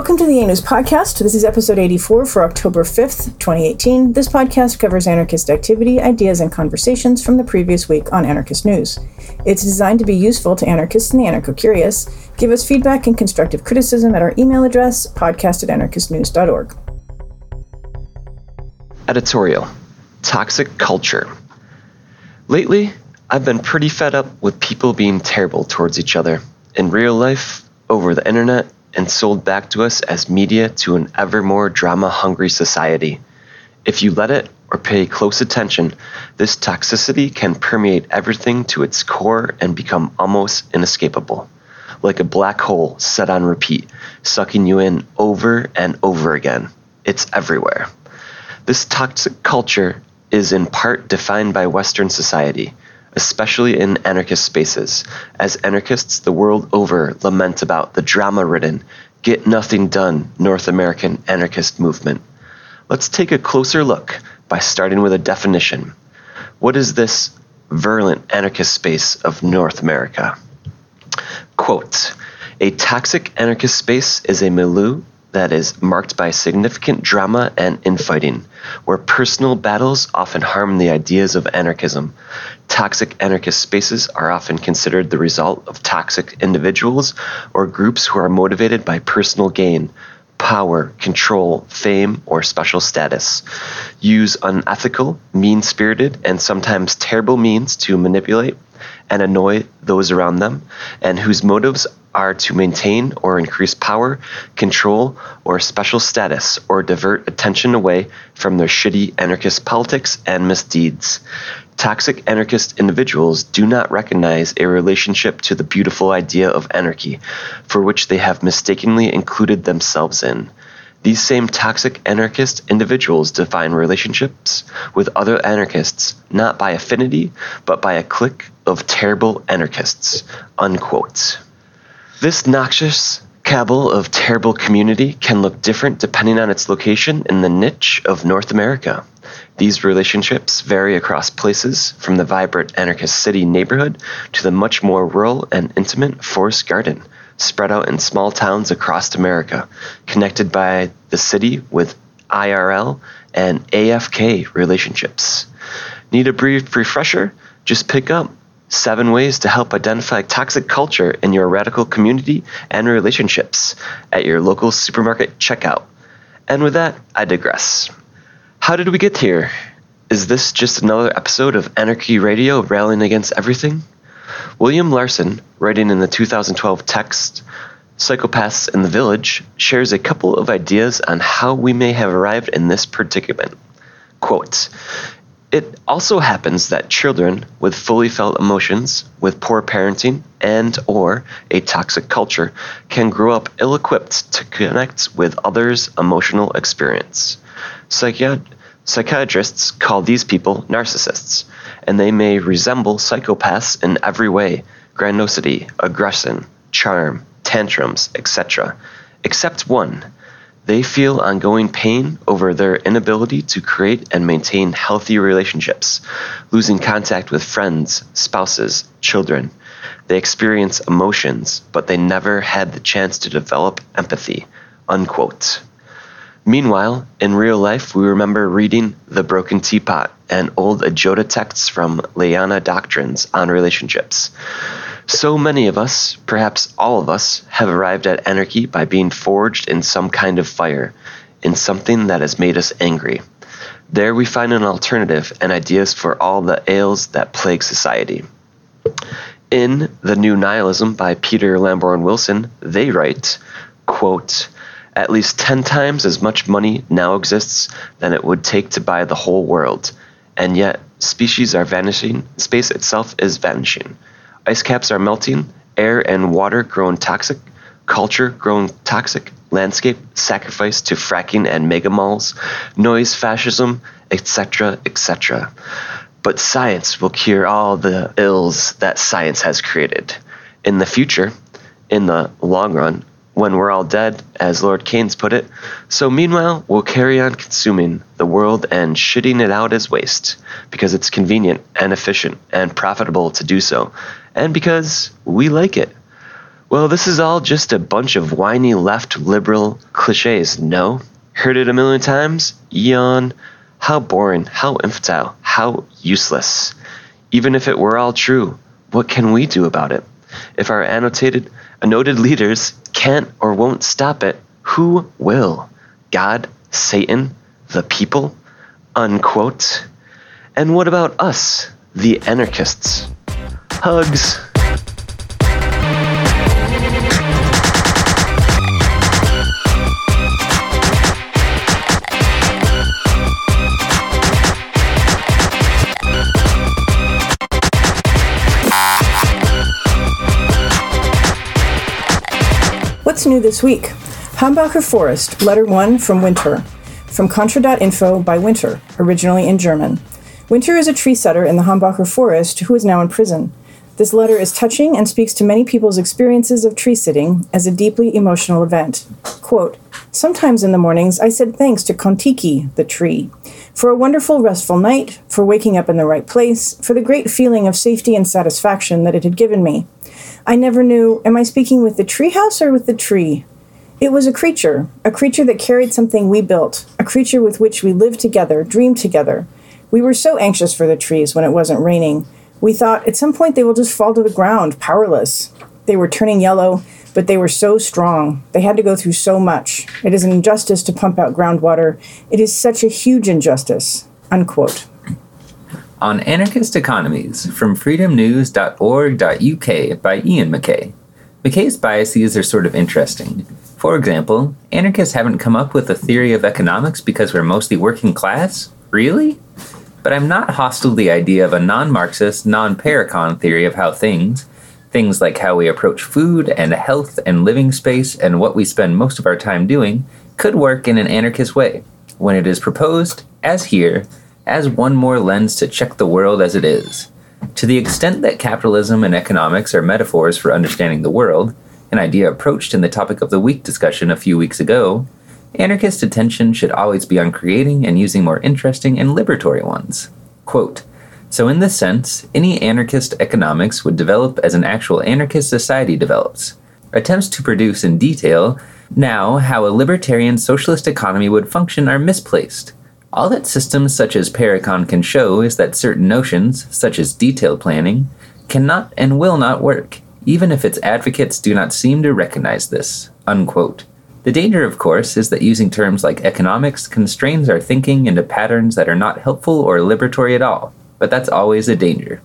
Welcome to the A News Podcast. This is episode 84 for October 5th, 2018. This podcast covers anarchist activity, ideas, and conversations from the previous week on anarchist news. It's designed to be useful to anarchists and the anarcho-curious. Give us feedback and constructive criticism at our email address, podcast@anarchistnews.org. Editorial: Toxic Culture. Lately, I've been pretty fed up with people being terrible towards each other, in real life, over the internet, and sold back to us as media to an ever more drama-hungry society. If you let it or pay close attention, this toxicity can permeate everything to its core and become almost inescapable, like a black hole set on repeat, sucking you in over and over again. It's everywhere. This toxic culture is in part defined by Western society, especially in anarchist spaces, as anarchists the world over lament about the drama-ridden, get-nothing-done North American anarchist movement. Let's take a closer look by starting with a definition. What is this virulent anarchist space of North America? Quote, "A toxic anarchist space is a milieu that is marked by significant drama and infighting, where personal battles often harm the ideas of anarchism. Toxic anarchist spaces are often considered the result of toxic individuals or groups who are motivated by personal gain, power, control, fame, or special status, use unethical, mean-spirited, and sometimes terrible means to manipulate and annoy those around them, and whose motives are to maintain or increase power, control, or special status, or divert attention away from their shitty anarchist politics and misdeeds. Toxic anarchist individuals do not recognize a relationship to the beautiful idea of anarchy, for which they have mistakenly included themselves in. These same toxic anarchist individuals define relationships with other anarchists not by affinity, but by a clique of terrible anarchists." Unquote. This noxious cabal of terrible community can look different depending on its location in the niche of North America. These relationships vary across places, from the vibrant anarchist city neighborhood to the much more rural and intimate forest garden, spread out in small towns across America, connected by the city with IRL and AFK relationships. Need a brief refresher? Just pick up 7 ways to help identify toxic culture in your radical community and relationships at your local supermarket checkout. And with that, I digress. How did we get here? Is this just another episode of Anarchy Radio railing against everything? William Larson, writing in the 2012 text Psychopaths in the Village, shares a couple of ideas on how we may have arrived in this predicament. Quote, "It also happens that children with fully felt emotions, with poor parenting and or a toxic culture, can grow up ill-equipped to connect with others' emotional experience. Psychiatrists call these people narcissists, and they may resemble psychopaths in every way: grandiosity, aggression, charm, tantrums, etc., except one. They feel ongoing pain over their inability to create and maintain healthy relationships, losing contact with friends, spouses, children. They experience emotions, but they never had the chance to develop empathy." Unquote. Meanwhile, in real life, we remember reading The Broken Teapot and old Ajota texts from Liana Doctrines on relationships. So many of us, perhaps all of us, have arrived at anarchy by being forged in some kind of fire, in something that has made us angry. There we find an alternative and ideas for all the ails that plague society. In The New Nihilism by Peter Lamborn Wilson, they write, quote, "At least 10 times as much money now exists than it would take to buy the whole world, and yet species are vanishing, space itself is vanishing. Ice caps are melting, air and water grown toxic, culture grown toxic, landscape sacrificed to fracking and mega malls, noise fascism, etc., etc. But science will cure all the ills that science has created. In the future, in the long run, when we're all dead, as Lord Keynes put it, so meanwhile we'll carry on consuming the world and shitting it out as waste, because it's convenient and efficient and profitable to do so, and because we like it. Well, this is all just a bunch of whiny left liberal cliches, no? Heard it a million times? Yawn. How boring, how infantile, how useless. Even if it were all true, what can we do about it? If our annotated leaders can't or won't stop it, who will? God? Satan? The people? Unquote. And what about us, the anarchists? Hugs. What's new this week? Hambacher Forest, Letter 1 from Winter. From Contra.info by Winter, originally in German. Winter is a tree setter in the Hambacher Forest who is now in prison. This letter is touching and speaks to many people's experiences of tree sitting as a deeply emotional event. Quote, "Sometimes in the mornings I said thanks to Kontiki, the tree, for a wonderful restful night, for waking up in the right place, for the great feeling of safety and satisfaction that it had given me. I never knew, am I speaking with the treehouse or with the tree? It was a creature that carried something we built, a creature with which we lived together, dreamed together. We were so anxious for the trees when it wasn't raining. We thought at some point they will just fall to the ground, powerless. They were turning yellow, but they were so strong. They had to go through so much. It is an injustice to pump out groundwater. It is such a huge injustice." Unquote. On Anarchist Economies, from freedomnews.org.uk by Ian McKay. McKay's biases are sort of interesting. For example, anarchists haven't come up with a theory of economics because we're mostly working class? Really? But I'm not hostile to the idea of a non-Marxist, non-Paracon theory of how things like how we approach food and health and living space and what we spend most of our time doing, could work in an anarchist way, when it is proposed, as here, as one more lens to check the world as it is. To the extent that capitalism and economics are metaphors for understanding the world, an idea approached in the topic of the week discussion a few weeks ago, anarchist attention should always be on creating and using more interesting and liberatory ones. Quote, "So in this sense, any anarchist economics would develop as an actual anarchist society develops. Attempts to produce in detail now how a libertarian socialist economy would function are misplaced. All that systems such as Paracon can show is that certain notions, such as detailed planning, cannot and will not work, even if its advocates do not seem to recognize this." Unquote. The danger, of course, is that using terms like economics constrains our thinking into patterns that are not helpful or liberatory at all, but that's always a danger.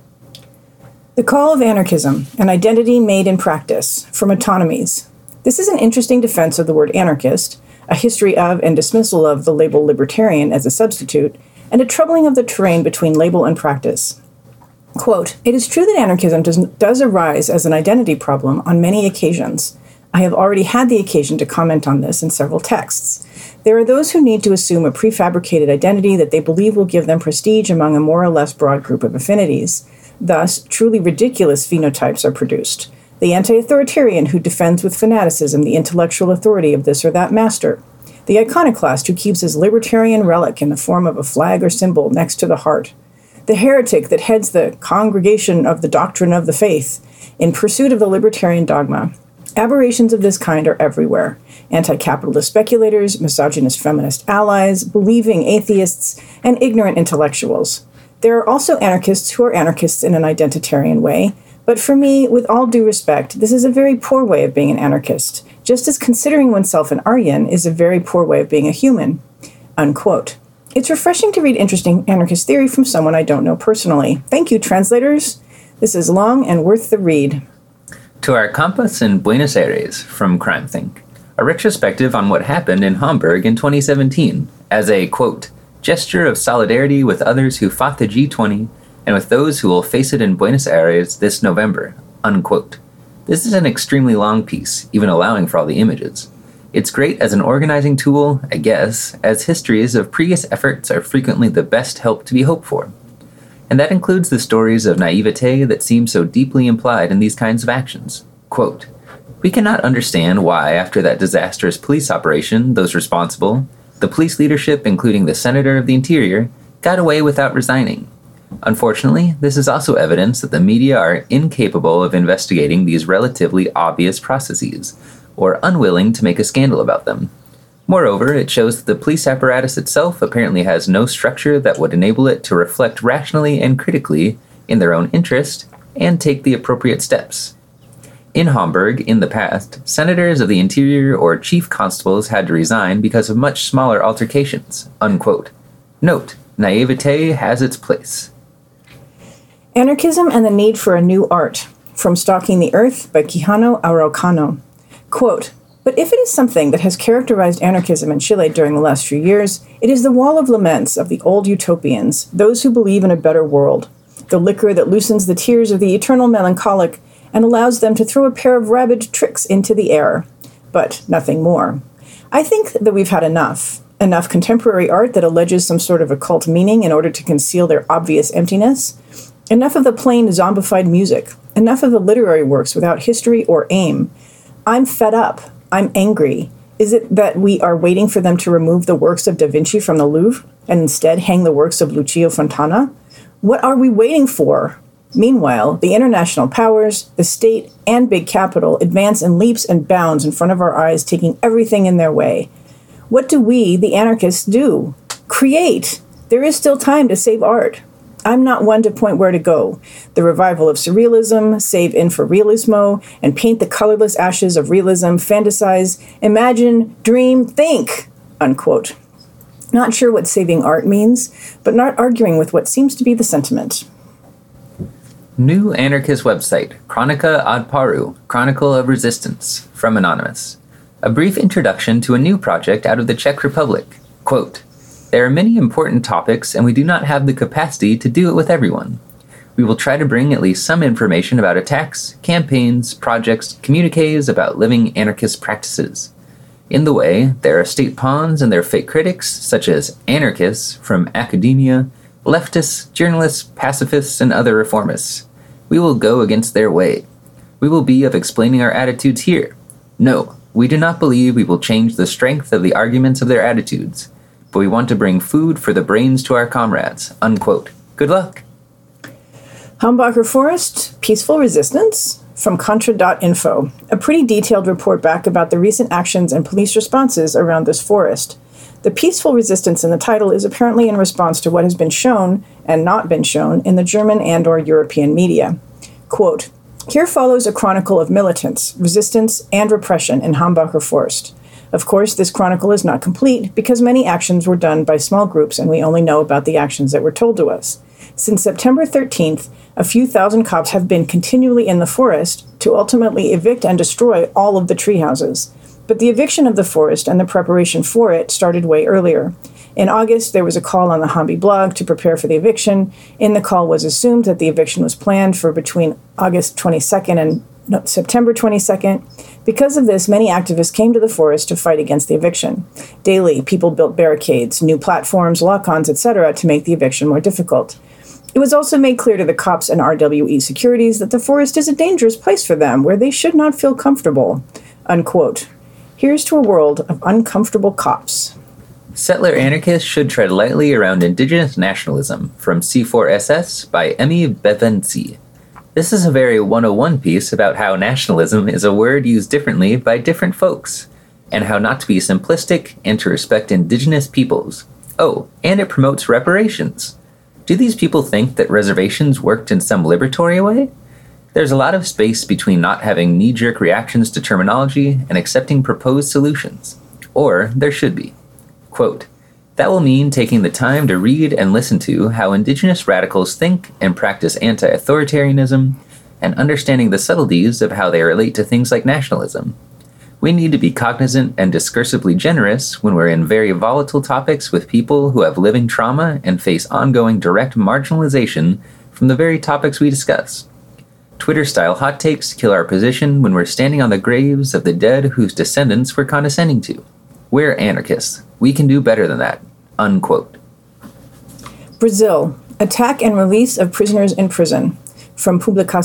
The Call of Anarchism, an Identity Made in Practice, from Autonomies. This is an interesting defense of the word anarchist, a history of and dismissal of the label libertarian as a substitute, and a troubling of the terrain between label and practice. Quote, "It is true that anarchism does arise as an identity problem on many occasions. I have already had the occasion to comment on this in several texts. There are those who need to assume a prefabricated identity that they believe will give them prestige among a more or less broad group of affinities. Thus, truly ridiculous phenotypes are produced. The anti-authoritarian who defends with fanaticism the intellectual authority of this or that master. The iconoclast who keeps his libertarian relic in the form of a flag or symbol next to the heart. The heretic that heads the congregation of the doctrine of the faith in pursuit of the libertarian dogma. Aberrations of this kind are everywhere. Anti-capitalist speculators, misogynist feminist allies, believing atheists, and ignorant intellectuals. There are also anarchists who are anarchists in an identitarian way, but for me, with all due respect, this is a very poor way of being an anarchist, just as considering oneself an Aryan is a very poor way of being a human." Unquote. It's refreshing to read interesting anarchist theory from someone I don't know personally. Thank you, translators. This is long and worth the read. To our Compass in Buenos Aires, from CrimeThink, a retrospective on what happened in Hamburg in 2017 as a, quote, "gesture of solidarity with others who fought the G20 and with those who will face it in Buenos Aires this November," unquote. This is an extremely long piece, even allowing for all the images. It's great as an organizing tool, I guess, as histories of previous efforts are frequently the best help to be hoped for. And that includes the stories of naivete that seem so deeply implied in these kinds of actions. Quote, "We cannot understand why, after that disastrous police operation, those responsible, the police leadership, including the Senator of the Interior, got away without resigning. Unfortunately, this is also evidence that the media are incapable of investigating these relatively obvious processes, or unwilling to make a scandal about them. Moreover, it shows that the police apparatus itself apparently has no structure that would enable it to reflect rationally and critically in their own interest and take the appropriate steps. In Hamburg, in the past, senators of the interior or chief constables had to resign because of much smaller altercations. Unquote. Note, naivete has its place. Anarchism and the Need for a New Art, from Stalking the Earth by Quijano Araucano. Quote, "But if it is something that has characterized anarchism in Chile during the last few years, it is the wall of laments of the old utopians, those who believe in a better world, the liquor that loosens the tears of the eternal melancholic and allows them to throw a pair of rabid tricks into the air, but nothing more. I think that we've had enough contemporary art that alleges some sort of occult meaning in order to conceal their obvious emptiness, enough of the plain zombified music, enough of the literary works without history or aim. I'm fed up. I'm angry. Is it that we are waiting for them to remove the works of Da Vinci from the Louvre and instead hang the works of Lucio Fontana? What are we waiting for? Meanwhile, the international powers, the state, and big capital advance in leaps and bounds in front of our eyes, taking everything in their way. What do we, the anarchists, do? Create! There is still time to save art. I'm not one to point where to go. The revival of surrealism, save in for realismo, and paint the colorless ashes of realism, fantasize, imagine, dream, think!" Unquote. Not sure what saving art means, but not arguing with what seems to be the sentiment. New anarchist website, Chronica Odparu, Chronicle of Resistance, from Anonymous. A brief introduction to a new project out of the Czech Republic. Quote, "There are many important topics, and we do not have the capacity to do it with everyone. We will try to bring at least some information about attacks, campaigns, projects, communiques about living anarchist practices. In the way, there are state pawns and their fake critics, such as anarchists from academia, leftists, journalists, pacifists, and other reformists. We will go against their way. We will be of explaining our attitudes here. No, we do not believe we will change the strength of the arguments of their attitudes, but we want to bring food for the brains to our comrades." Unquote. Good luck. Humbacher Forest, Peaceful Resistance, from Contra.info. A pretty detailed report back about the recent actions and police responses around this forest. The peaceful resistance in the title is apparently in response to what has been shown and not been shown in the German and/or European media. Quote, "Here follows a chronicle of militants, resistance, and repression in Humbacher Forest. Of course, this chronicle is not complete because many actions were done by small groups and we only know about the actions that were told to us. Since September 13th, a few thousand cops have been continually in the forest to ultimately evict and destroy all of the tree houses. But the eviction of the forest and the preparation for it started way earlier. In August, there was a call on the Hambi blog to prepare for the eviction. In the call was assumed that the eviction was planned for between August 22nd and September 22nd. Because of this, many activists came to the forest to fight against the eviction. Daily, people built barricades, new platforms, lock-ons, etc. to make the eviction more difficult. It was also made clear to the cops and RWE securities that the forest is a dangerous place for them, where they should not feel comfortable." Unquote. Here's to a world of uncomfortable cops. Settler anarchists should tread lightly around indigenous nationalism, from C4SS by Emmy Bevensi. This is a very 101 piece about how nationalism is a word used differently by different folks, and how not to be simplistic and to respect indigenous peoples. Oh, and it promotes reparations. Do these people think that reservations worked in some liberatory way? There's a lot of space between not having knee-jerk reactions to terminology and accepting proposed solutions. Or there should be. Quote, "That will mean taking the time to read and listen to how indigenous radicals think and practice anti-authoritarianism, and understanding the subtleties of how they relate to things like nationalism. We need to be cognizant and discursively generous when we're in very volatile topics with people who have living trauma and face ongoing direct marginalization from the very topics we discuss. Twitter-style hot takes kill our position when we're standing on the graves of the dead whose descendants we're condescending to. We're anarchists. We can do better than that." Unquote. Brazil, Attack and Release of Prisoners in Prison, from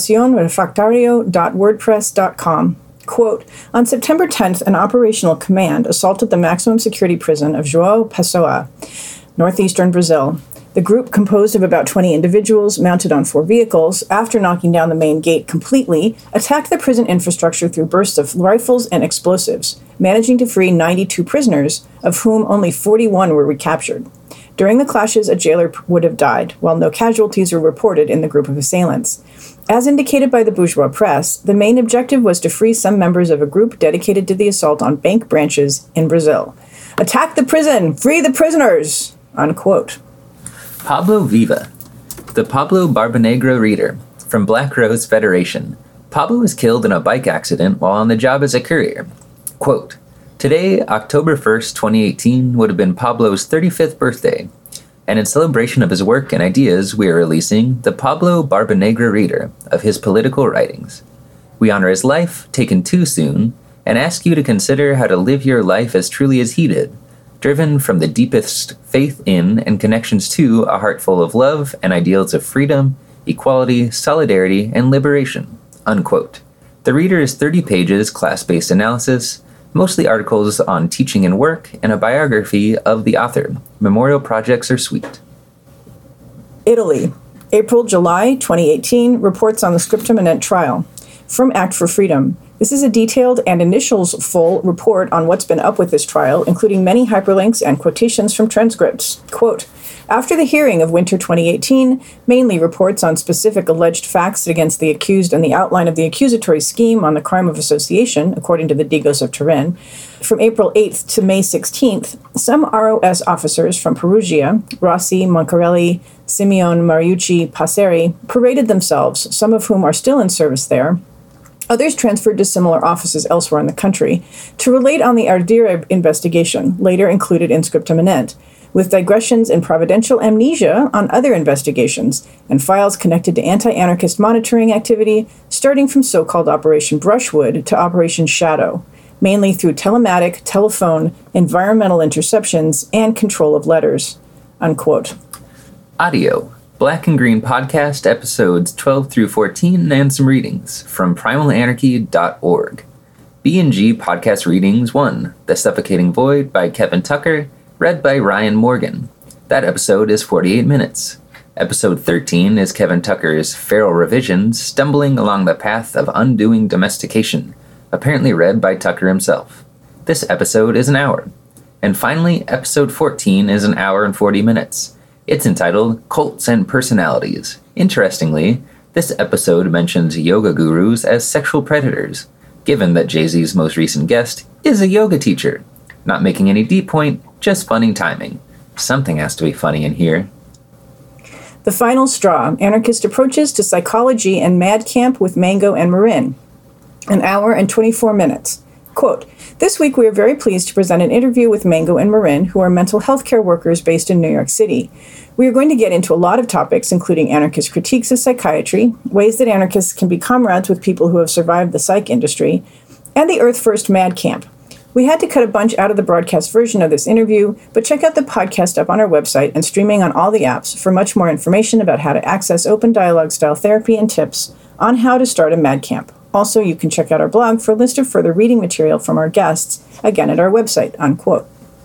publicacionrefractario.wordpress.com. Quote, "On September 10th, an operational command assaulted the maximum security prison of João Pessoa, northeastern Brazil. The group, composed of about 20 individuals mounted on 4 vehicles, after knocking down the main gate completely, attacked the prison infrastructure through bursts of rifles and explosives, managing to free 92 prisoners, of whom only 41 were recaptured. During the clashes, a jailer would have died, while no casualties were reported in the group of assailants. As indicated by the bourgeois press, the main objective was to free some members of a group dedicated to the assault on bank branches in Brazil. Attack the prison! Free the prisoners! Unquote. Pablo Viva, the Pablo Barbanegra reader, from Black Rose Federation. Pablo was killed in a bike accident while on the job as a courier. Quote, "Today, October 1st, 2018, would have been Pablo's 35th birthday, and in celebration of his work and ideas, we are releasing the Pablo Barbanegra Reader of his political writings. We honor his life, taken too soon, and ask you to consider how to live your life as truly as he did, driven from the deepest faith in and connections to a heart full of love and ideals of freedom, equality, solidarity, and liberation." Unquote. The reader is 30 pages class-based analysis, mostly articles on teaching and work, and a biography of the author. Memorial projects are sweet. Italy. April-July 2018 reports on the Scriptum Manent trial. From Act for Freedom. This is a detailed and initials-full report on what's been up with this trial, including many hyperlinks and quotations from transcripts. Quote, "After the hearing of winter 2018, mainly reports on specific alleged facts against the accused and the outline of the accusatory scheme on the crime of association, according to the Digos of Turin, from April 8th to May 16th, some ROS officers from Perugia, Rossi, Moncarelli, Simeone, Mariucci, Passeri, paraded themselves, some of whom are still in service there, others transferred to similar offices elsewhere in the country, to relate on the Ardire investigation, later included in Scriptum Manent, with digressions and providential amnesia on other investigations, and files connected to anti-anarchist monitoring activity, starting from so-called Operation Brushwood to Operation Shadow, mainly through telematic, telephone, environmental interceptions, and control of letters." Unquote. Audio. Black and Green Podcast, episodes 12 through 14, and some readings from primalanarchy.org. B&G Podcast Readings 1, The Suffocating Void by Kevin Tucker, read by Ryan Morgan. That episode is 48 minutes. Episode 13 is Kevin Tucker's Feral Revisions, Stumbling Along the Path of Undoing Domestication, apparently read by Tucker himself. This episode is an hour. And finally, episode 14 is an hour and 40 minutes. It's entitled Cults and Personalities. Interestingly, this episode mentions yoga gurus as sexual predators, given that Jay-Z's most recent guest is a yoga teacher. Not making any deep point, just funny timing. Something has to be funny in here. The Final Straw, Anarchist Approaches to Psychology and Mad Camp with Mango and Marin. An hour and 24 minutes. Quote, "This week we are very pleased to present an interview with Mango and Marin, who are mental health care workers based in New York City. We are going to get into a lot of topics, including anarchist critiques of psychiatry, ways that anarchists can be comrades with people who have survived the psych industry, and the Earth First Mad Camp. We had to cut a bunch out of the broadcast version of this interview, but check out the podcast up on our website and streaming on all the apps for much more information about how to access open dialogue style therapy and tips on how to start a Mad Camp. Also, you can check out our blog for a list of further reading material from our guests, again at our website." Unquote.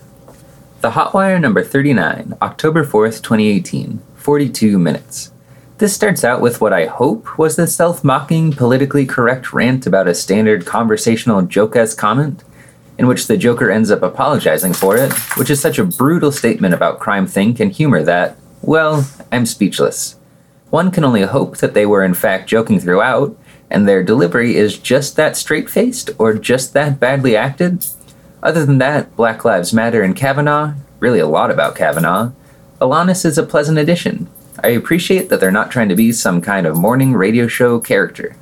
The Hotwire number 39, October 4th, 2018, 42 minutes. This starts out with what I hope was the self-mocking, politically correct rant about a standard conversational joke-esque comment, in which the Joker ends up apologizing for it, which is such a brutal statement about crime think and humor that, well, I'm speechless. One can only hope that they were in fact joking throughout, and their delivery is just that straight-faced or just that badly acted. Other than that, Black Lives Matter and Kavanaugh, really a lot about Kavanaugh, Alanis is a pleasant addition. I appreciate that they're not trying to be some kind of morning radio show character.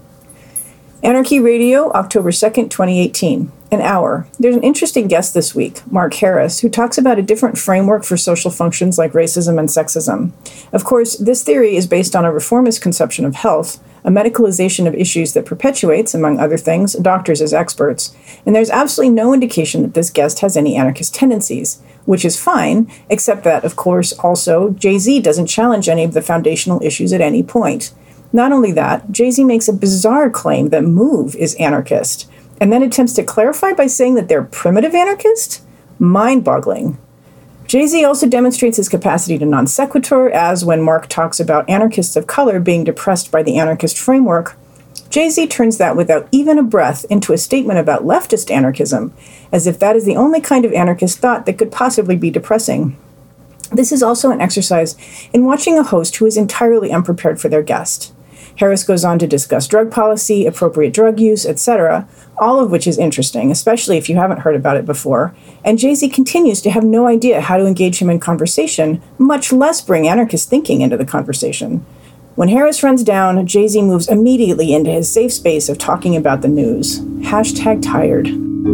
Anarchy Radio, October 2nd, 2018. An hour. There's an interesting guest this week, Mark Harris, who talks about a different framework for social functions like racism and sexism. Of course, this theory is based on a reformist conception of health, a medicalization of issues that perpetuates, among other things, doctors as experts, and there's absolutely no indication that this guest has any anarchist tendencies, which is fine, except that, of course, also, Jay-Z doesn't challenge any of the foundational issues at any point. Not only that, Jay-Z makes a bizarre claim that Move is anarchist, and then attempts to clarify by saying that they're primitive anarchist? Mind-boggling. Jay-Z also demonstrates his capacity to non sequitur, as when Mark talks about anarchists of color being depressed by the anarchist framework, Jay-Z turns that without even a breath into a statement about leftist anarchism, as if that is the only kind of anarchist thought that could possibly be depressing. This is also an exercise in watching a host who is entirely unprepared for their guest. Harris goes on to discuss drug policy, appropriate drug use, etc., all of which is interesting, especially if you haven't heard about it before, and Jay-Z continues to have no idea how to engage him in conversation, much less bring anarchist thinking into the conversation. When Harris runs down, Jay-Z moves immediately into his safe space of talking about the news. #tired.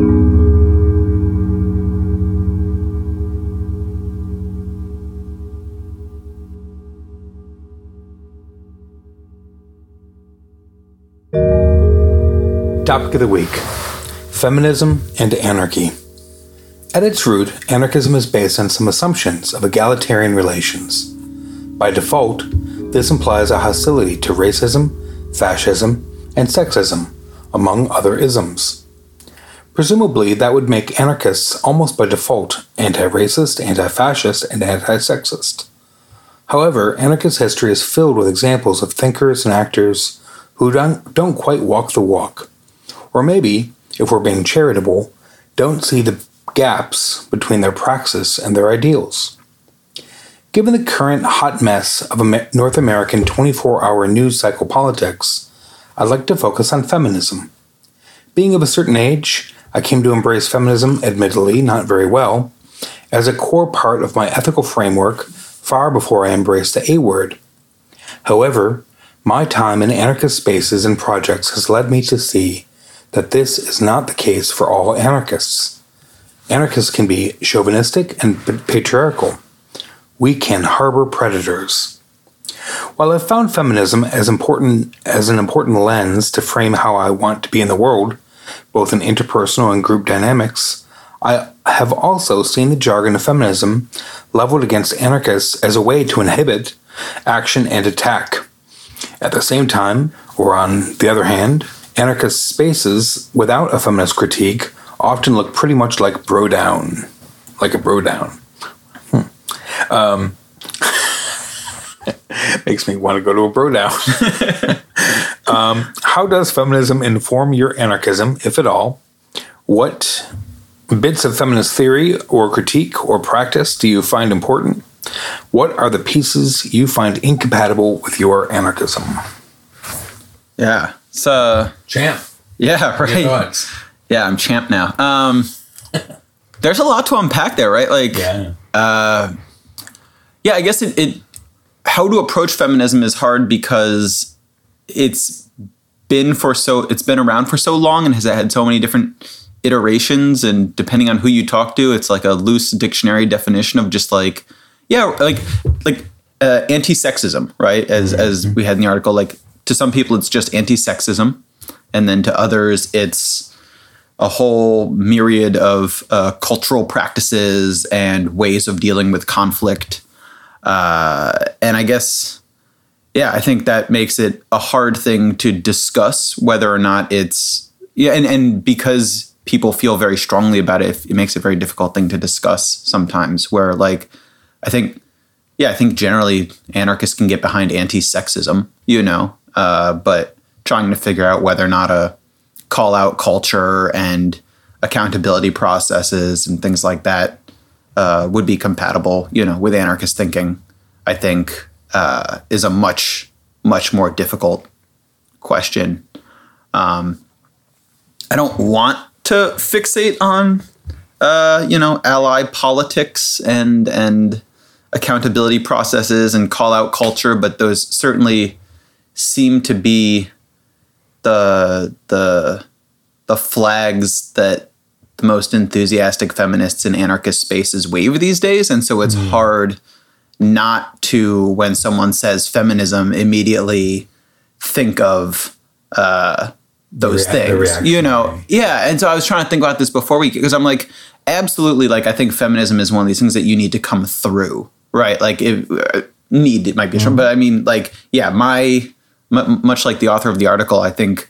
Topic of the week: feminism and anarchy. At its root, anarchism is based on some assumptions of egalitarian relations. By default, this implies a hostility to racism, fascism, and sexism, among other isms. Presumably, that would make anarchists almost by default anti-racist, anti-fascist, and anti-sexist. However, anarchist history is filled with examples of thinkers and actors who don't quite walk the walk. Or maybe, if we're being charitable, don't see the gaps between their praxis and their ideals. Given the current hot mess of North American 24-hour news cycle politics, I'd like to focus on feminism. Being of a certain age, I came to embrace feminism, admittedly not very well, as a core part of my ethical framework far before I embraced the A word. However, my time in anarchist spaces and projects has led me to see that this is not the case for all anarchists. Anarchists can be chauvinistic and patriarchal. We can harbor predators. While I've found feminism as an important lens to frame how I want to be in the world, both in interpersonal and group dynamics, I have also seen the jargon of feminism leveled against anarchists as a way to inhibit action and attack. At the same time, or on the other hand, anarchist spaces without a feminist critique often look pretty much like bro-down. Like a bro-down. Makes me want to go to a bro-down. How does feminism inform your anarchism, if at all? What bits of feminist theory or critique or practice do you find important? What are the pieces you find incompatible with your anarchism? Yeah. Champ. Yeah, right. Yeah, I'm champ now. There's a lot to unpack there, right? Like, I guess it how to approach feminism is hard because it's been around for so long and has had so many different iterations, and depending on who you talk to, it's like a loose dictionary definition of just like anti-sexism, right? As we had in the article, like to some people it's just anti-sexism, and then to others it's a whole myriad of cultural practices and ways of dealing with conflict. And I guess, I think that makes it a hard thing to discuss whether or not it's, and because people feel very strongly about it, it makes it a very difficult thing to discuss sometimes, where like, I think generally anarchists can get behind anti-sexism, but trying to figure out whether or not a call out culture and accountability processes and things like that would be compatible, with anarchist thinking, I think is a much, much more difficult question. I don't want to fixate on, ally politics and accountability processes and call out culture, but those certainly seem to be the flags that the most enthusiastic feminists in anarchist spaces wave these days. And so it's hard not to, when someone says feminism, immediately think of those things, Yeah. And so I was trying to think about this before because I'm like, absolutely. Like, I think feminism is one of these things that you need to come through, right? Like it might be strong, but I mean, like, much like the author of the article, I think,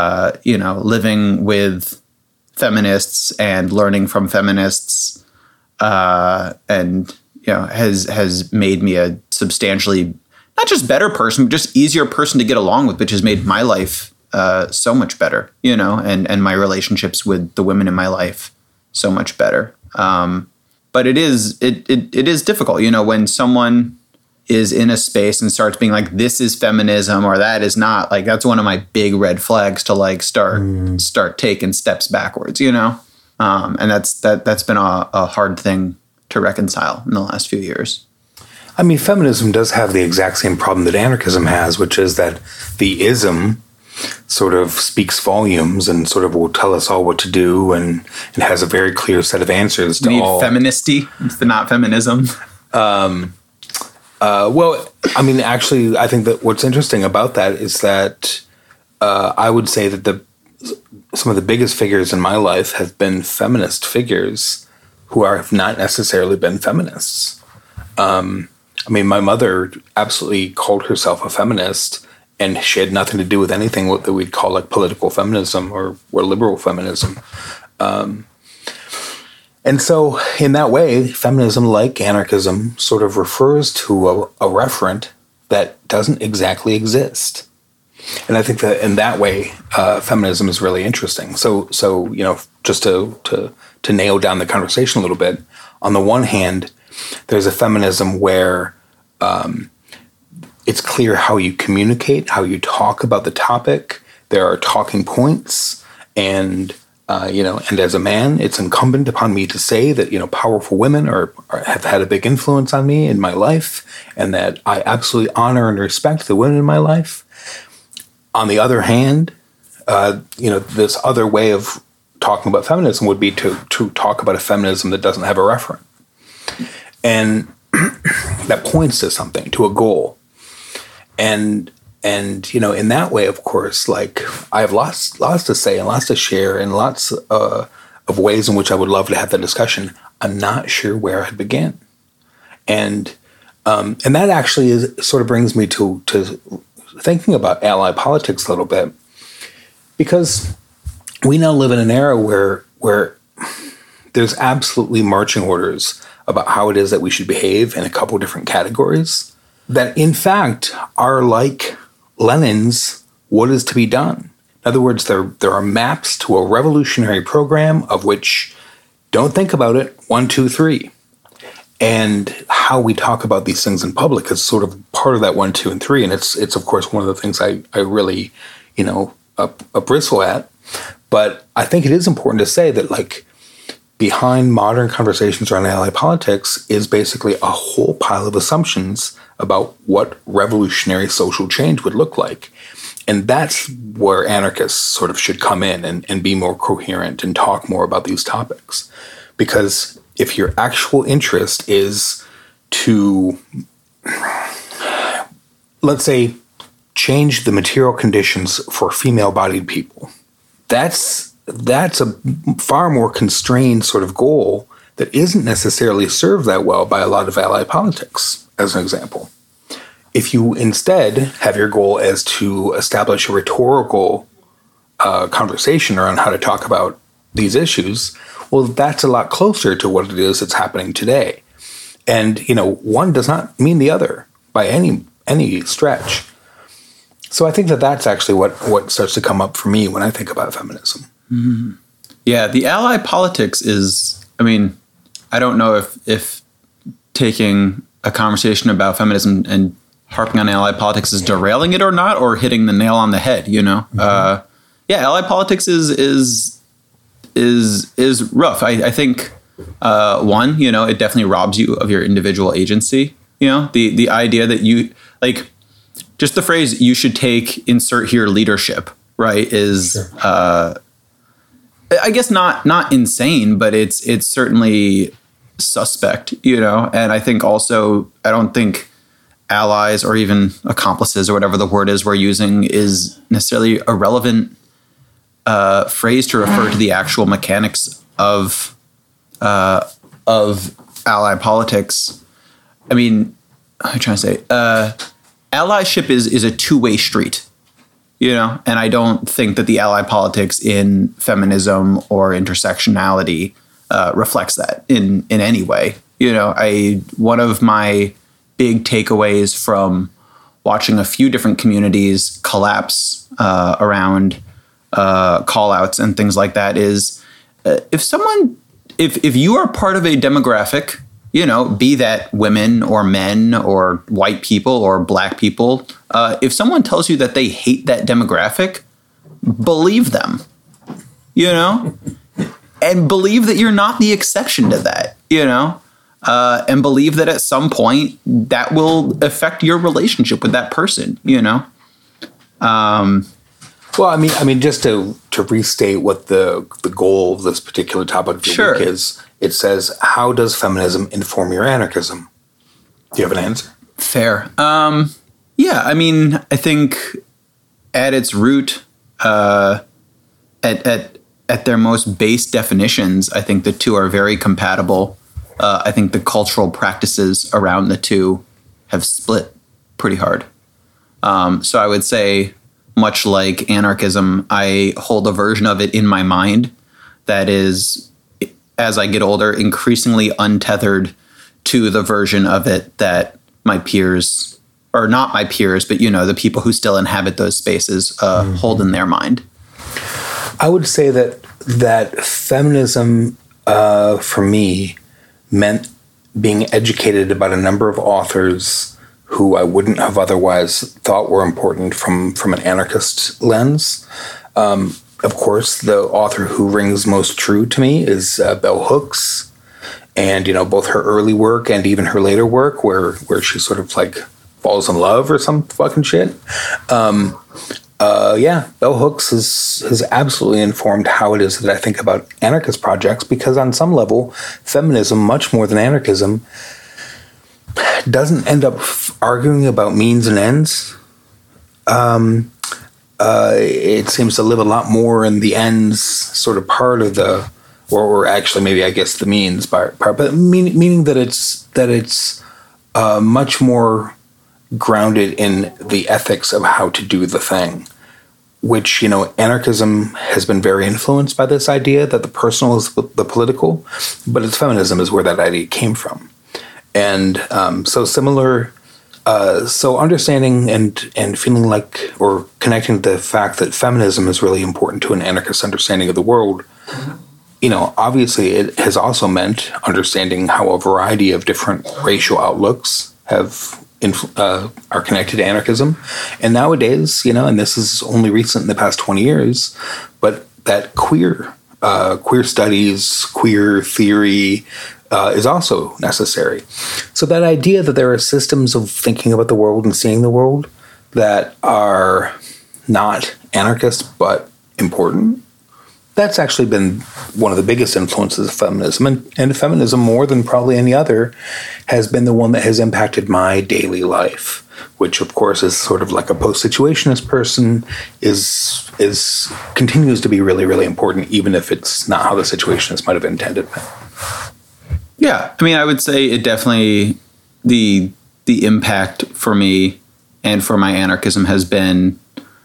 living with feminists and learning from feminists and has made me a substantially not just better person, but just easier person to get along with, which has made my life so much better, and my relationships with the women in my life so much better. But it is difficult, when someone is in a space and starts being like, this is feminism or that is not, like, that's one of my big red flags to like start taking steps backwards, and that's been a hard thing to reconcile in the last few years. I mean, feminism does have the exact same problem that anarchism has, which is that the ism sort of speaks volumes and sort of will tell us all what to do, and it has a very clear set of answers to all. Feministy, it's the not feminism. Well, I mean, actually, I think that what's interesting about that is that I would say that some of the biggest figures in my life have been feminist figures who have not necessarily been feminists. I mean, my mother absolutely called herself a feminist, and she had nothing to do with anything that we'd call like political feminism or liberal feminism. And so in that way, feminism, like anarchism, sort of refers to a referent that doesn't exactly exist. And I think that in that way, feminism is really interesting. So just to nail down the conversation a little bit, on the one hand, there's a feminism where it's clear how you communicate, how you talk about the topic. There are talking points, and as a man, it's incumbent upon me to say that powerful women have had a big influence on me in my life, and that I absolutely honor and respect the women in my life. On the other hand, this other way of talking about feminism would be to talk about a feminism that doesn't have a referent, and that points to something, to a goal. And in that way, of course, like, I have lots to say and lots to share and lots of ways in which I would love to have that discussion. I'm not sure where I'd begin. And that actually sort of brings me to thinking about ally politics a little bit, because we now live in an era where there's absolutely marching orders about how it is that we should behave in a couple different categories that, in fact, are like Lenin's what is to be done. In other words, there are maps to a revolutionary program of which, don't think about it, 1, 2, 3. And how we talk about these things in public is sort of part of that 1, 2, and 3. And it's of course one of the things I really, bristle at. But I think it is important to say that, like, behind modern conversations around ally politics is basically a whole pile of assumptions about what revolutionary social change would look like. And that's where anarchists sort of should come in and be more coherent and talk more about these topics. Because if your actual interest is to, let's say, change the material conditions for female-bodied people, that's a far more constrained sort of goal that isn't necessarily served that well by a lot of ally politics, as an example. If you instead have your goal as to establish a rhetorical conversation around how to talk about these issues, well, that's a lot closer to what it is that's happening today. And, one does not mean the other by any stretch. So I think that that's actually what starts to come up for me when I think about feminism. Mm-hmm. Yeah, the ally politics is, I don't know if taking a conversation about feminism and harping on ally politics is derailing it or not, or hitting the nail on the head, Mm-hmm. Ally politics is rough. I think, one, it definitely robs you of your individual agency. The idea that you, like, just the phrase, you should take, insert here, leadership, right, is, sure. I guess not insane, but it's certainly suspect, and I think also, I don't think allies or even accomplices or whatever the word is we're using is necessarily a relevant phrase to refer to the actual mechanics of ally politics. I'm trying to say, allyship is a two-way street. And I don't think that the ally politics in feminism or intersectionality reflects that in any way. One of my big takeaways from watching a few different communities collapse around call outs and things like that is if you are part of a demographic, be that women or men or white people or black people, if someone tells you that they hate that demographic, believe them, and believe that you're not the exception to that, and believe that at some point that will affect your relationship with that person, Well, I mean, just to restate what the goal of this particular topic of the week is, it says, how does feminism inform your anarchism? Do you have an answer? Fair. Yeah, I mean, I think at its root, at their most base definitions, I think the two are very compatible. I think the cultural practices around the two have split pretty hard. So I would say, much like anarchism, I hold a version of it in my mind that is, as I get older, increasingly untethered to the version of it that my peers, or not my peers, but the people who still inhabit those spaces hold in their mind. I would say that feminism, for me, meant being educated about a number of authors who I wouldn't have otherwise thought were important from an anarchist lens. Of course, the author who rings most true to me is Bell Hooks, and both her early work and even her later work, where she sort of like falls in love or some fucking shit. Bell Hooks has absolutely informed how it is that I think about anarchist projects, because on some level, feminism, much more than anarchism, doesn't end up arguing about means and ends. It seems to live a lot more in the ends sort of part of the, or actually maybe I guess the means part, but meaning that it's much more grounded in the ethics of how to do the thing, which, anarchism has been very influenced by this idea that the personal is the political, but its feminism is where that idea came from. And so understanding and feeling like, or connecting the fact that feminism is really important to an anarchist understanding of the world, obviously it has also meant understanding how a variety of different racial outlooks are connected to anarchism. And nowadays, and this is only recent in the past 20 years, but that queer studies, queer theory, is also necessary. So that idea that there are systems of thinking about the world and seeing the world that are not anarchist but important, that's actually been one of the biggest influences of feminism. And feminism, more than probably any other, has been the one that has impacted my daily life, which of course is sort of like a post-situationist person, is continues to be really, really important, even if it's not how the situationists might have intended it. Yeah, I mean, I would say it definitely, the impact for me and for my anarchism has been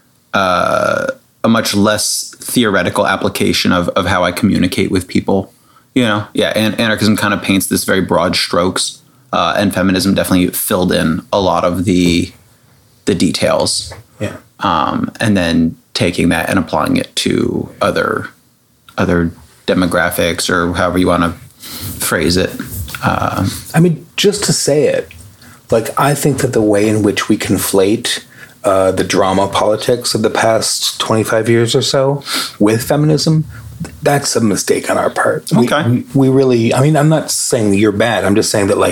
a much less theoretical application of how I communicate with people. And anarchism kind of paints this very broad strokes, and feminism definitely filled in a lot of the details. Yeah. And then taking that and applying it to other demographics, or however you want to phrase it. I mean, just to say it, like, I think that the way in which we conflate the drama politics of the past 25 years or so with feminism, that's a mistake on our part. Okay. We really, I mean, I'm not saying you're bad. I'm just saying that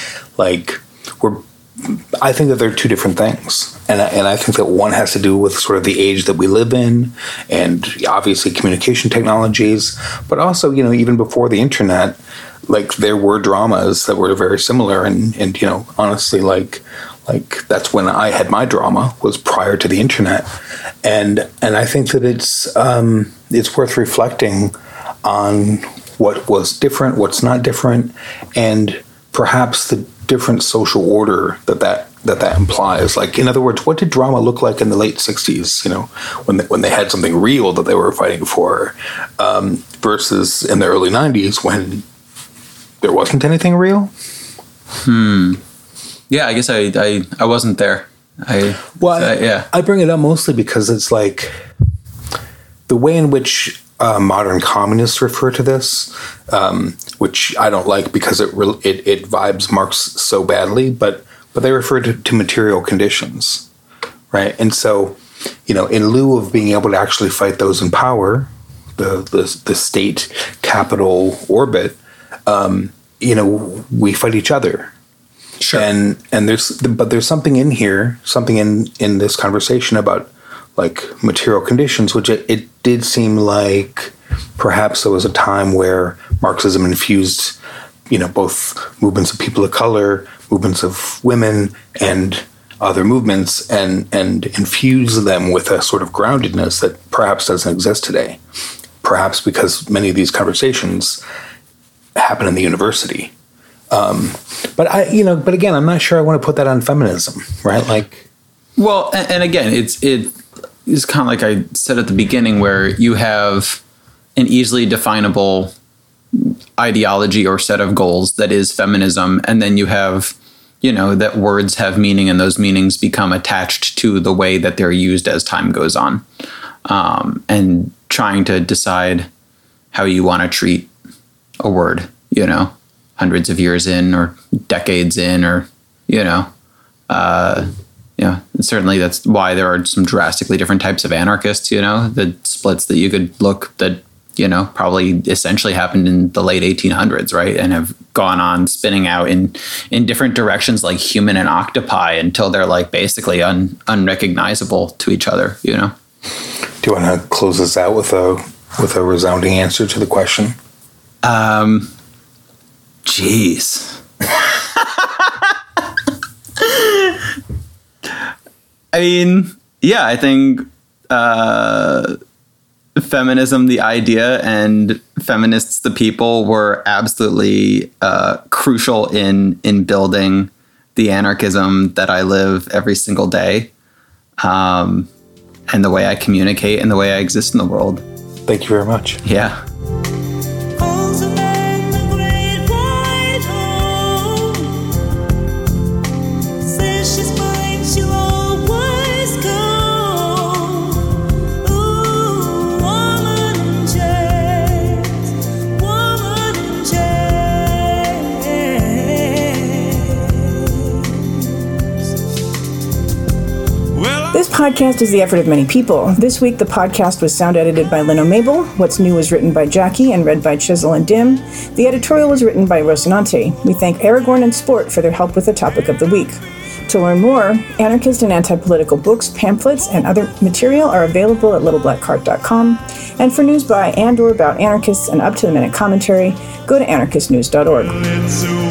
I think that they're two different things. And I think that one has to do with sort of the age that we live in, and obviously communication technologies, but also, even before the internet, like, there were dramas that were very similar, and honestly, like that's when I had my drama, was prior to the internet. And I think that it's worth reflecting on what was different, what's not different, and perhaps the different social order that implies. Like, in other words, what did drama look like in the late 60s, when they had something real that they were fighting for, versus in the early 90s when there wasn't anything real? Yeah, I guess I wasn't there. I bring it up mostly because it's like the way in which modern communists refer to this, which I don't like because it vibes Marx so badly, but they refer to material conditions, right? And so, in lieu of being able to actually fight those in power, the state capital orbit, we fight each other. Sure. And there's something in here, something in this conversation about like material conditions, which it did seem like perhaps there was a time where Marxism infused, both movements of people of color, movements of women, and other movements, and infused them with a sort of groundedness that perhaps doesn't exist today. Perhaps because many of these conversations happen in the university. But again, I'm not sure I want to put that on feminism, right? Like, well, and again, it's kind of like I said at the beginning, where you have an easily definable ideology or set of goals that is feminism, and then you have, that words have meaning, and those meanings become attached to the way that they're used as time goes on, and trying to decide how you want to treat a word, hundreds of years in or decades in, or certainly that's why there are some drastically different types of anarchists, the splits that you could look that probably essentially happened in the late 1800s, right, and have gone on spinning out in different directions like human and octopi until they're like basically unrecognizable to each other. Do you want to close this out with a resounding answer to the question? Jeez. I mean, yeah, I think feminism, the idea, and feminists, the people, were absolutely crucial in building the anarchism that I live every single day, and the way I communicate and the way I exist in the world. Thank you very much. Yeah. This podcast is the effort of many people. This week, the podcast was sound edited by Lino Mabel. What's New was written by Jackie and read by Chisel and Dim. The editorial was written by Rocinante. We thank Aragorn and Sport for their help with the topic of the week. To learn more, anarchist and anti-political books, pamphlets, and other material are available at littleblackcart.com. And for news by and or about anarchists and up-to-the-minute commentary, go to anarchistnews.org.